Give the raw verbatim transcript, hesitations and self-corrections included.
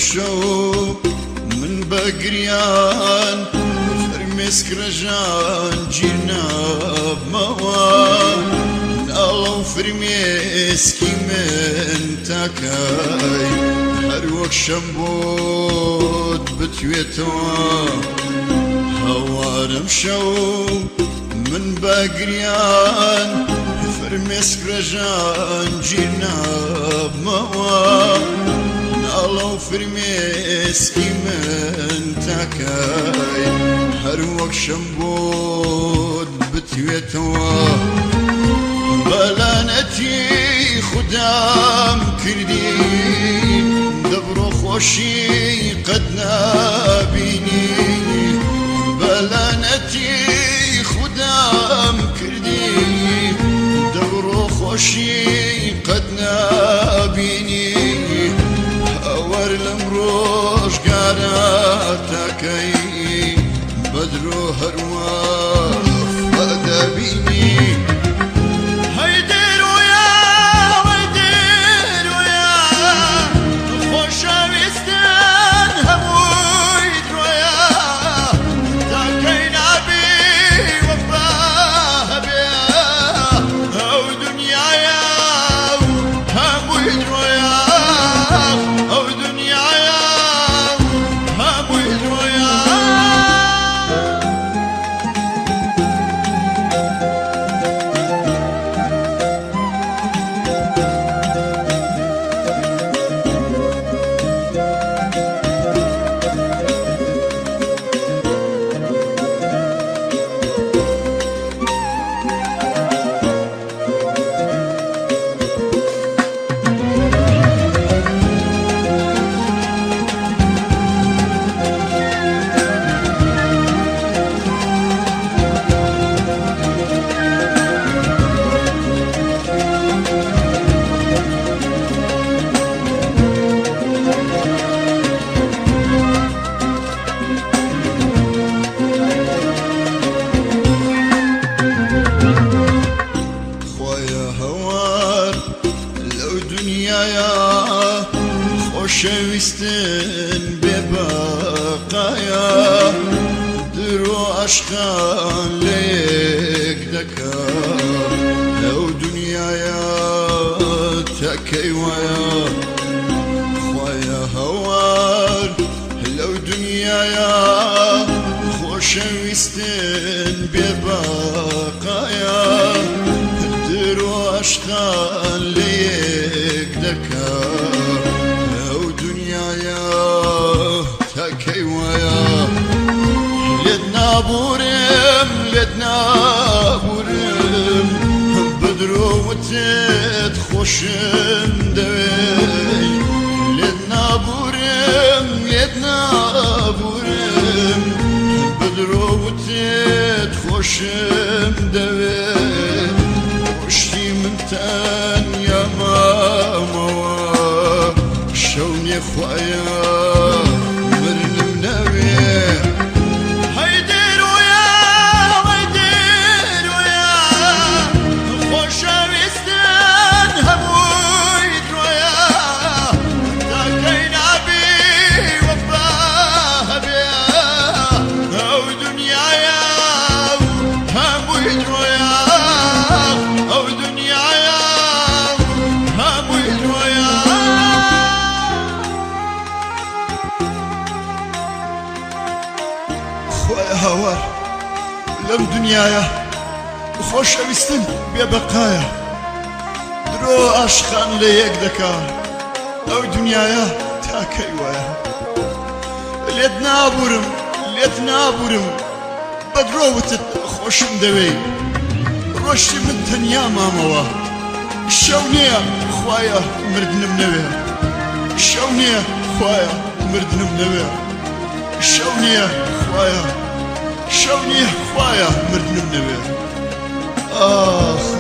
شو من بقريان فرمس كرجان جينا بموان نالو فرمس كي من تاكاي هر وقت شمبود بتويتوا هوارم شو من بقريان فرمس كرجان جينا بموان نالو فرمس كي من تاكاي هر وقت شمبود بتويتوا بلانتي خدام كردي دبرو خوشي قد نابيني بلانتي خدام كردي دبرو خوشي قد نابيني اور لمروش قاراتكي بدرو هرواف أدابيني شويستن ببقايا درو عشقان ليك دكا لو دنيايا تكيوايا خويا هوار لو دنيايا خوشويستن ببقايا درو عشقان ليك دكا تكيوايا لدنا بورم لدنا بورم بدرو وتت خوشم دوي لدنا بورم لدنا بورم بدرو وتت خوشم دوي وشتي من تان يا ماما شوني خوايا هوار لم دنيايا خوش اوستن ببقايا درو عشقان ليك دكا او دنيايا تاكيوايا لدنا بورم لدنا بورم بدرو وتت خوشم دوي روشتي من تنيا ماموا شونيا خوايا مردنم نويا شونيا خوايا مردنم نويا شونيا خوايا شوني خوايا مردنم نويا آخ